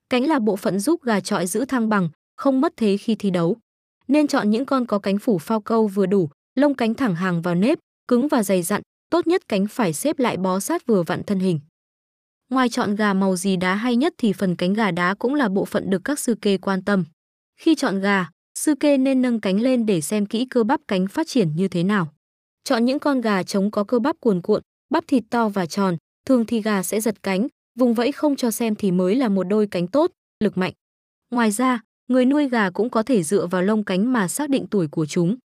Cánh là bộ phận giúp gà chọi giữ thăng bằng, không mất thế khi thi đấu. Nên chọn những con có cánh phủ phao câu vừa đủ, lông cánh thẳng hàng vào nếp, cứng và dày dặn, tốt nhất cánh phải xếp lại bó sát vừa vặn thân hình. Ngoài chọn gà màu gì đá hay nhất thì phần cánh gà đá cũng là bộ phận được các sư kê quan tâm. Khi chọn gà, sư kê nên nâng cánh lên để xem kỹ cơ bắp cánh phát triển như thế nào. Chọn những con gà trống có cơ bắp cuồn cuộn, bắp thịt to và tròn, thường thì gà sẽ giật cánh, vùng vẫy không cho xem thì mới là một đôi cánh tốt, lực mạnh. Ngoài ra, người nuôi gà cũng có thể dựa vào lông cánh mà xác định tuổi của chúng.